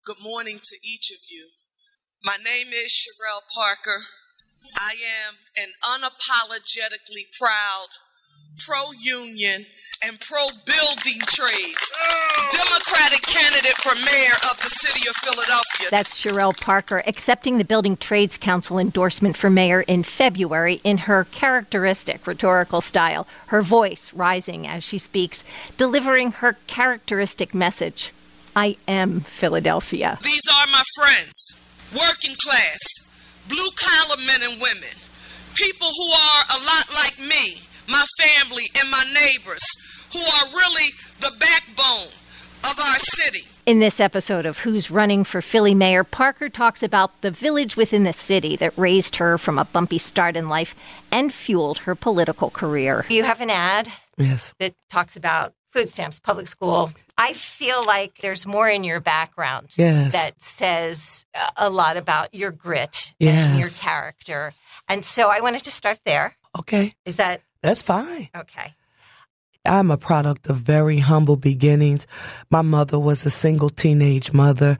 Good morning to each of you. My name is Sherelle Parker. I am an unapologetically proud, pro-union, and pro-building trades Democratic candidate for mayor of the city of Philadelphia. That's Sherelle Parker accepting the Building Trades Council endorsement for mayor in February in her characteristic rhetorical style, her voice rising as she speaks, delivering her characteristic message. I am Philadelphia. These are my friends, working class, blue-collar men and women, people who are a lot like me, my family and my neighbors, who are really the backbone of our city. In this episode of Who's Running for Philly Mayor, Parker talks about the village within the city that raised her from a bumpy start in life and fueled her political career. You have an ad that talks about food stamps, public school. I feel like there's more in your background that says a lot about your grit and your character. And so I wanted to start there. Okay. That's fine. Okay. I'm a product of very humble beginnings. My mother was a single teenage mother.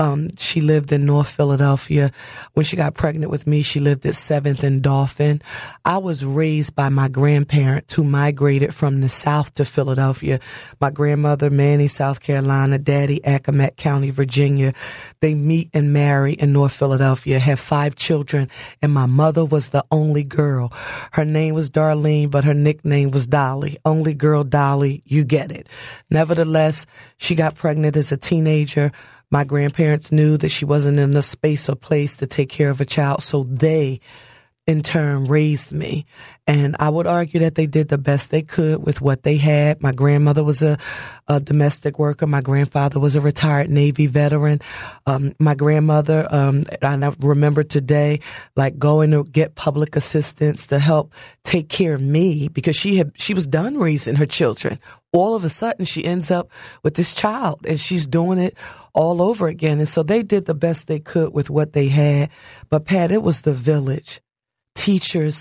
She lived in North Philadelphia. When she got pregnant with me, she lived at 7th and Dauphin. I was raised by my grandparents who migrated from the South to Philadelphia. My grandmother, Manny, South Carolina, daddy, Accomack County, Virginia. They meet and marry in North Philadelphia, have 5 children, and my mother was the only girl. Her name was Darlene, but her nickname was Dolly. Only girl Dolly, you get it. Nevertheless, she got pregnant as a teenager. My grandparents knew that she wasn't in a space or place to take care of a child, so they in turn raised me. And I would argue that they did the best they could with what they had. My grandmother was a domestic worker. My grandfather was a retired Navy veteran. My grandmother, I remember today, like going to get public assistance to help take care of me because she was done raising her children. All of a sudden, she ends up with this child and she's doing it all over again. And so they did the best they could with what they had. But Pat, it was the village. Teachers,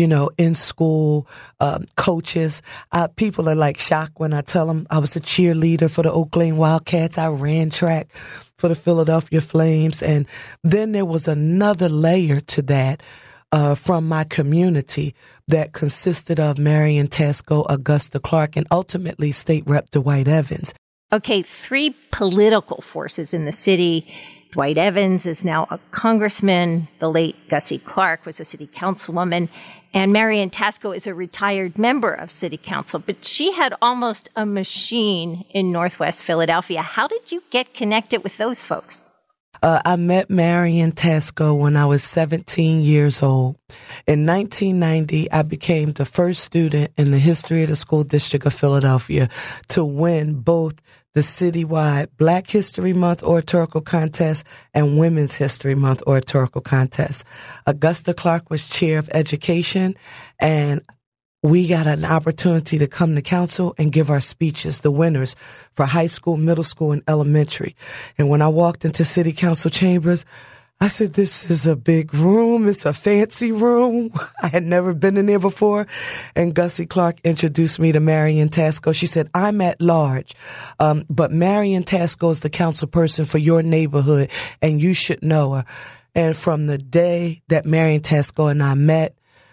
in school, coaches. People are like shocked when I tell them I was a cheerleader for the Oak Lane Wildcats. I ran track for the Philadelphia Flames. And then there was another layer to that from my community that consisted of Marion Tasco, Augusta Clark, and ultimately State Rep Dwight Evans. Okay, 3 political forces in the city. Dwight Evans is now a congressman. The late Gussie Clark was a city councilwoman. And Marion Tasco is a retired member of city council. But she had almost a machine in Northwest Philadelphia. How did you get connected with those folks? I met Marion Tasco when I was 17 years old. In 1990, I became the first student in the history of the school district of Philadelphia to win both the citywide Black History Month oratorical contest and Women's History Month oratorical contest. Augusta Clark was chair of education, and we got an opportunity to come to council and give our speeches, the winners for high school, middle school, and elementary. And when I walked into city council chambers, I said, this is a big room. It's a fancy room. I had never been in there before. And Gussie Clark introduced me to Marion Tasco. She said, I'm at large, but Marion Tasco is the council person for your neighborhood, and you should know her. And from the day that Marion Tasco and I met,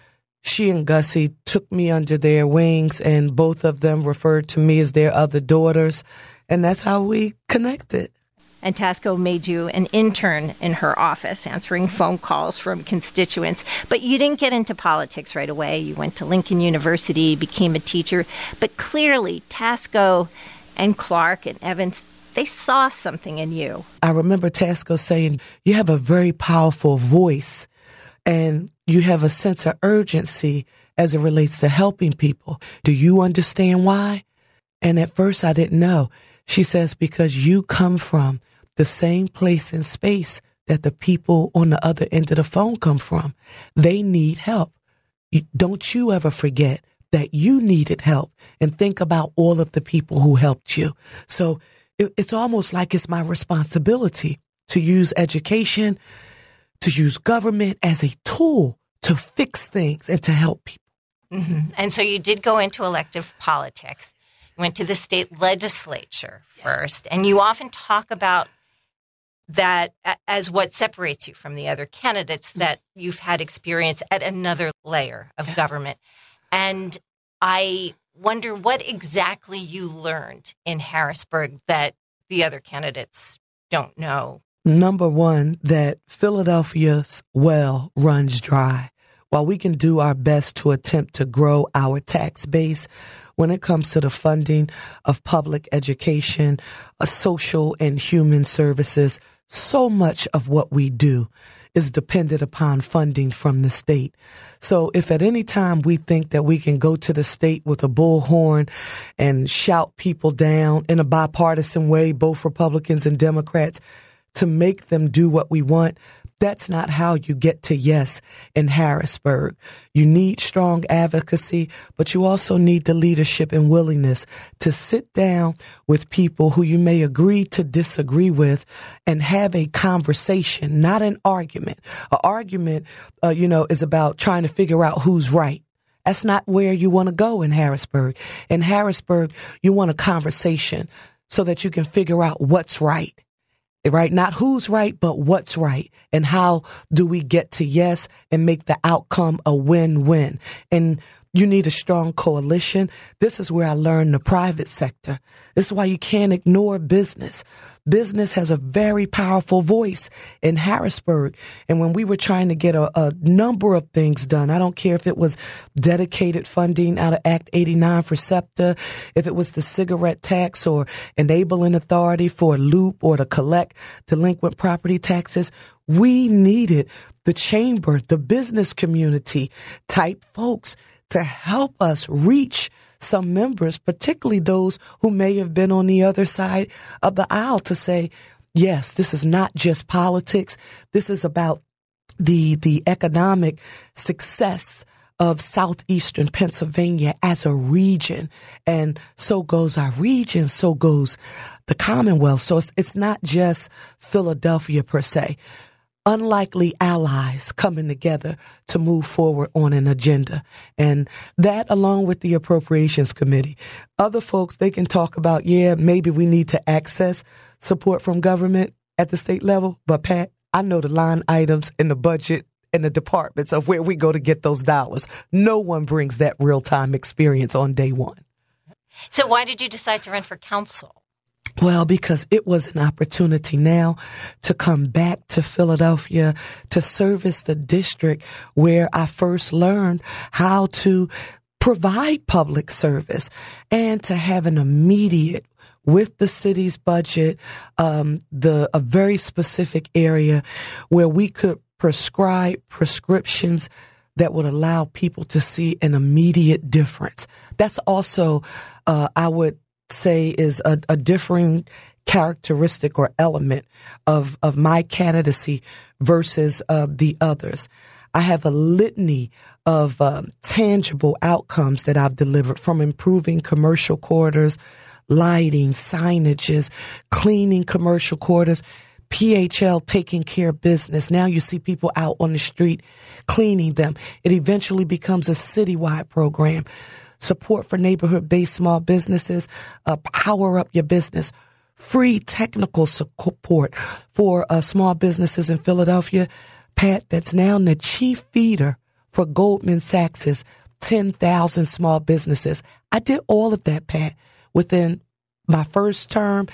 she and Gussie took me under their wings, and both of them referred to me as their other daughters. And that's how we connected. And Tasco made you an intern in her office, answering phone calls from constituents. But you didn't get into politics right away. You went to Lincoln University, became a teacher. But clearly, Tasco and Clark and Evans, they saw something in you. I remember Tasco saying, you have a very powerful voice, and you have a sense of urgency as it relates to helping people. Do you understand why? And at first, I didn't know. She says, because you come from the same place and space that the people on the other end of the phone come from. They need help. Don't you ever forget that you needed help, and think about all of the people who helped you. So it's almost like it's my responsibility to use education, to use government as a tool to fix things and to help people. Mm-hmm. And so you did go into elective politics. You went to the state legislature first, and you often talk about that as what separates you from the other candidates, that you've had experience at another layer of government. And I wonder what exactly you learned in Harrisburg that the other candidates don't know. Number one, that Philadelphia's well runs dry. While we can do our best to attempt to grow our tax base, when it comes to the funding of public education, social and human services, so much of what we do is dependent upon funding from the state. So if at any time we think that we can go to the state with a bullhorn and shout people down in a bipartisan way, both Republicans and Democrats, to make them do what we want, that's not how you get to yes in Harrisburg. You need strong advocacy, but you also need the leadership and willingness to sit down with people who you may agree to disagree with and have a conversation, not an argument. An argument, is about trying to figure out who's right. That's not where you want to go in Harrisburg. In Harrisburg, you want a conversation so that you can figure out what's right. Right? Not who's right, but what's right. And how do we get to yes and make the outcome a win-win? And you need a strong coalition. This is where I learned the private sector. This is why you can't ignore business. Business has a very powerful voice in Harrisburg. And when we were trying to get a number of things done, I don't care if it was dedicated funding out of Act 89 for SEPTA, if it was the cigarette tax or enabling authority for Loop or to collect delinquent property taxes, we needed the chamber, the business community type folks to help us reach some members, particularly those who may have been on the other side of the aisle, to say, yes, this is not just politics. This is about the economic success of southeastern Pennsylvania as a region. And so goes our region, so goes the Commonwealth. So it's not just Philadelphia per se. Unlikely allies coming together to move forward on an agenda. And that, along with the Appropriations Committee, other folks, they can talk about, maybe we need to access support from government at the state level. But Pat, I know the line items in the budget and the departments of where we go to get those dollars. No one brings that real-time experience on day one. So why did you decide to run for council? Well, because it was an opportunity now to come back to Philadelphia to service the district where I first learned how to provide public service and to have an immediate, with the city's budget, a very specific area where we could prescribe prescriptions that would allow people to see an immediate difference. That's also, I would say, is a differing characteristic or element of my candidacy versus the others. I have a litany of tangible outcomes that I've delivered, from improving commercial quarters, lighting, signages, cleaning commercial quarters, PHL taking care of business. Now you see people out on the street cleaning them. It eventually becomes a citywide program. Support for neighborhood-based small businesses, Power Up Your Business, free technical support for small businesses in Philadelphia. Pat, that's now the chief feeder for Goldman Sachs' 10,000 small businesses. I did all of that, Pat, within my first term,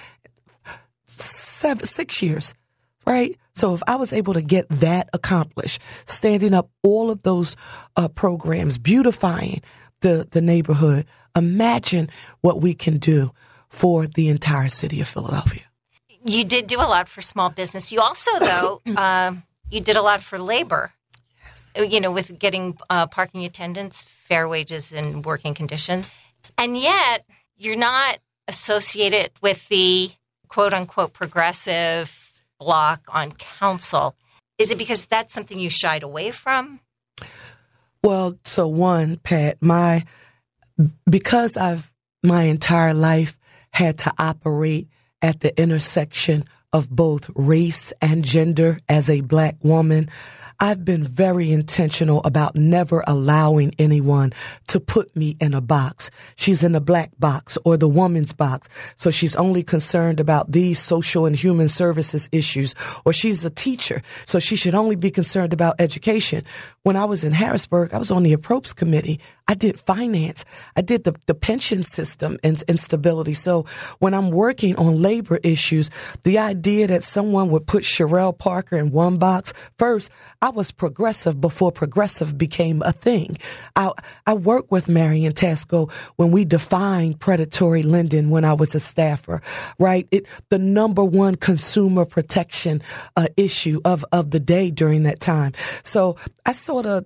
6 years, right? So if I was able to get that accomplished, standing up all of those programs, beautifying the neighborhood, imagine what we can do for the entire city of Philadelphia. You did do a lot for small business. You also, though, you did a lot for labor. Yes. With getting parking attendants, fair wages, and working conditions. And yet, you're not associated with the quote-unquote progressive bloc on council. Is it because that's something you shied away from? Well, so one, Pat, because I've my entire life had to operate at the intersection of both race and gender as a Black woman, I've been very intentional about never allowing anyone to put me in a box. She's in the Black box or the woman's box, so she's only concerned about these social and human services issues, or she's a teacher, so she should only be concerned about education. When I was in Harrisburg, I was on the appropriations committee. I did finance. I did the pension system and stability. So when I'm working on labor issues, the idea that someone would put Sherelle Parker in one box, first, I was progressive before progressive became a thing. I worked with Marion Tasco when we defined predatory lending when I was a staffer, right? The number one consumer protection issue of the day during that time. So I sort of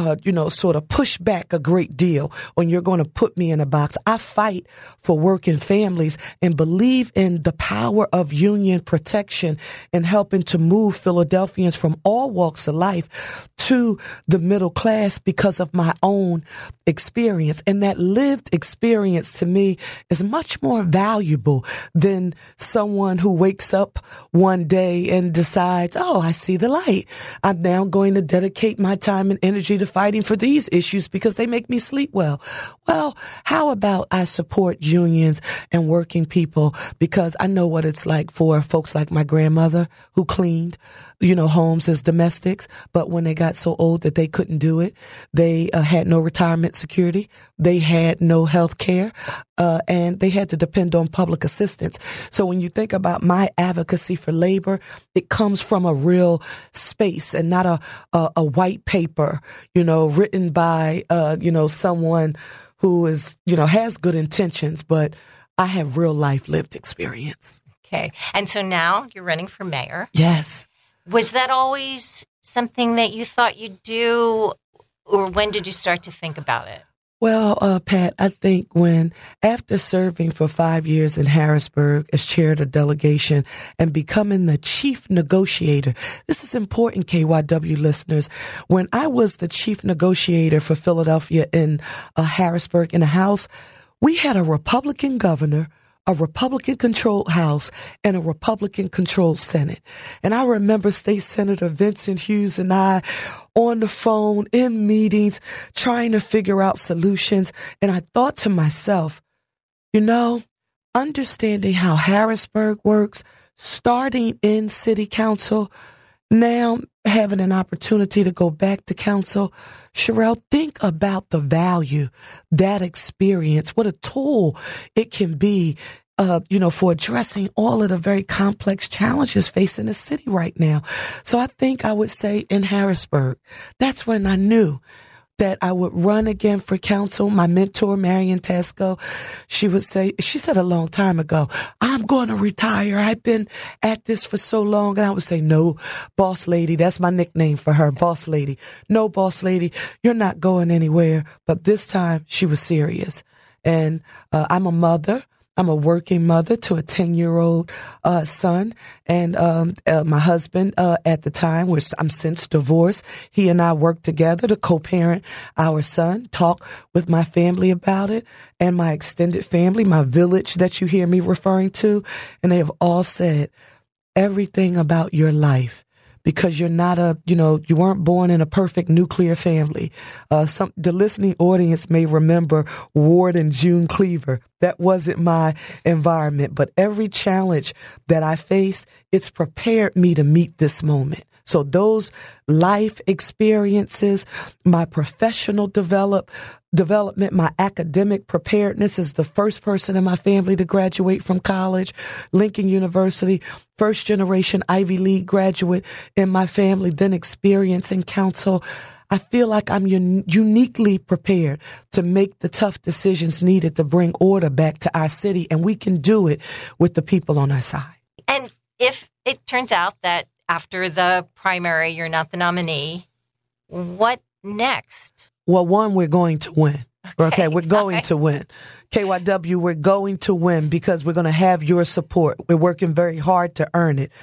push back a great deal when you're going to put me in a box. I fight for working families and believe in the power of union protection and helping to move Philadelphians from all walks of life to the middle class because of my own experience. And that lived experience to me is much more valuable than someone who wakes up one day and decides, oh, I see the light. I'm now going to dedicate my time and energy to fighting for these issues because they make me sleep well. Well, how about I support unions and working people, because I know what it's like for folks like my grandmother who cleaned, homes as domestics. But when they got so old that they couldn't do it, they had no retirement security. They had no health care, and they had to depend on public assistance. So when you think about my advocacy for labor, it comes from a real space and not a white paper, written by, someone who is, has good intentions, but I have real life lived experience. Okay. And so now you're running for mayor. Yes. Was that always something that you thought you'd do, or when did you start to think about it? Well, Pat, I think after serving for 5 years in Harrisburg as chair of the delegation and becoming the chief negotiator, this is important, KYW listeners. When I was the chief negotiator for Philadelphia in Harrisburg in the House, we had a Republican governor, a Republican-controlled House, and a Republican-controlled Senate. And I remember State Senator Vincent Hughes and I on the phone in meetings trying to figure out solutions. And I thought to myself, understanding how Harrisburg works, starting in city council, now having an opportunity to go back to council, Sherelle, think about the value, that experience, what a tool it can be, for addressing all of the very complex challenges facing the city right now. So I think I would say in Harrisburg, that's when I knew that I would run again for council. My mentor, Marion Tasco, she said a long time ago, I'm going to retire. I've been at this for so long. And I would say, no, boss lady. That's my nickname for her, boss lady. No, boss lady, you're not going anywhere. But this time she was serious. And I'm a mother. I'm a working mother to a 10-year-old son, and my husband at the time, which I'm since divorced, he and I worked together to co-parent our son, talk with my family about it, and my extended family, my village that you hear me referring to, and they have all said everything about your life. Because you're not you weren't born in a perfect nuclear family. The listening audience may remember Ward and June Cleaver. That wasn't my environment. But every challenge that I faced, it's prepared me to meet this moment. So those life experiences, my professional development, my academic preparedness as the first person in my family to graduate from college, Lincoln University, first generation Ivy League graduate in my family, then experience in council. I feel like I'm uniquely prepared to make the tough decisions needed to bring order back to our city, and we can do it with the people on our side. And if it turns out that after the primary, you're not the nominee, what next? Well, one, we're going to win. Okay, we're going to win. KYW, we're going to win because we're going to have your support. We're working very hard to earn it.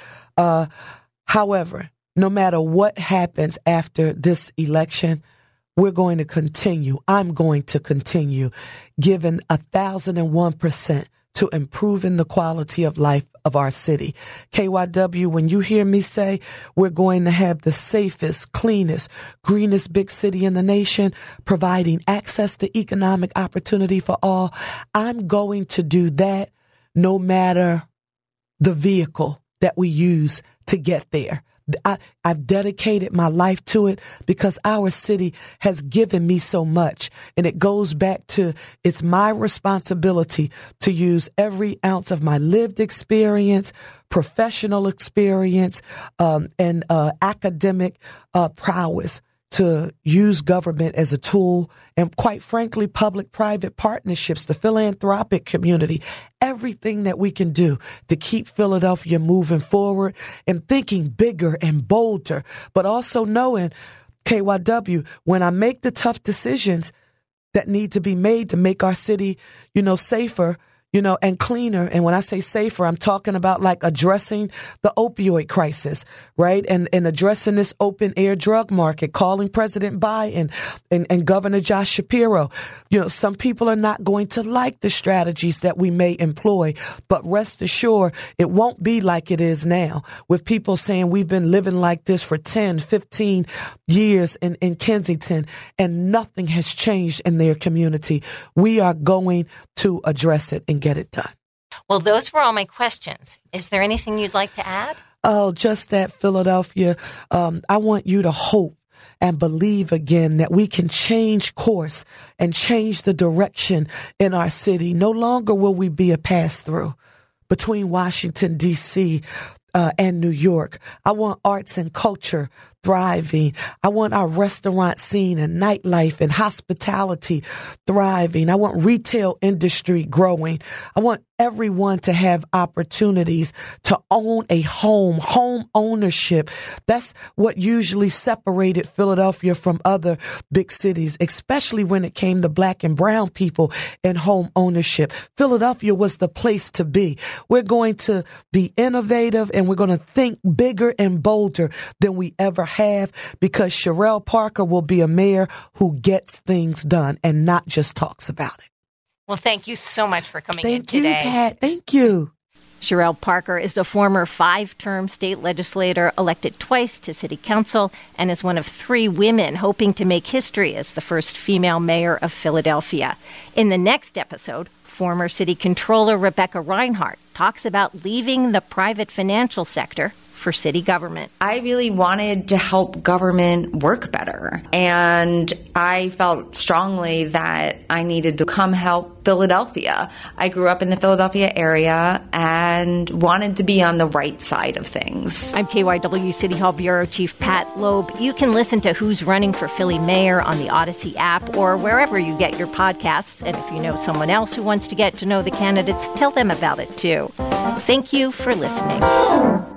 However, no matter what happens after this election, we're going to continue. I'm going to continue giving 1,001% to improving the quality of life of our city. KYW, when you hear me say we're going to have the safest, cleanest, greenest big city in the nation, providing access to economic opportunity for all, I'm going to do that no matter the vehicle that we use to get there. I've dedicated my life to it because our city has given me so much. And it goes back to it's my responsibility to use every ounce of my lived experience, professional experience, and academic prowess to use government as a tool, and quite frankly, public-private partnerships, the philanthropic community, everything that we can do to keep Philadelphia moving forward and thinking bigger and bolder, but also knowing, KYW, when I make the tough decisions that need to be made to make our city, safer, and cleaner. And when I say safer, I'm talking about like addressing the opioid crisis, right? And addressing this open air drug market, calling President Biden and Governor Josh Shapiro. Some people are not going to like the strategies that we may employ, but rest assured, it won't be like it is now with people saying we've been living like this for 10, 15 years in Kensington and nothing has changed in their community. We are going to address it and get it done. Well, those were all my questions. Is there anything you'd like to add? Oh, just that, Philadelphia. I want you to hope and believe again that we can change course and change the direction in our city. No longer will we be a pass-through between Washington, D.C., and New York. I want arts and culture thriving. I want our restaurant scene and nightlife and hospitality thriving. I want retail industry growing. I want everyone to have opportunities to own a home ownership. That's what usually separated Philadelphia from other big cities, especially when it came to Black and brown people and home ownership. Philadelphia was the place to be. We're going to be innovative and we're going to think bigger and bolder than we ever have, because Cherelle Parker will be a mayor who gets things done and not just talks about it. Well, thank you so much for coming in today. Thank you, Kat. Thank you. Cherelle Parker is a former 5-term state legislator, elected twice to city council, and is one of 3 women hoping to make history as the first female mayor of Philadelphia. In the next episode, former city controller Rebecca Reinhardt talks about leaving the private financial sector for city government. I really wanted to help government work better, and I felt strongly that I needed to come help Philadelphia. I grew up in the Philadelphia area and wanted to be on the right side of things. I'm KYW City Hall Bureau Chief Pat Loeb. You can listen to Who's Running for Philly Mayor on the Odyssey app or wherever you get your podcasts. And if you know someone else who wants to get to know the candidates, tell them about it too. Thank you for listening.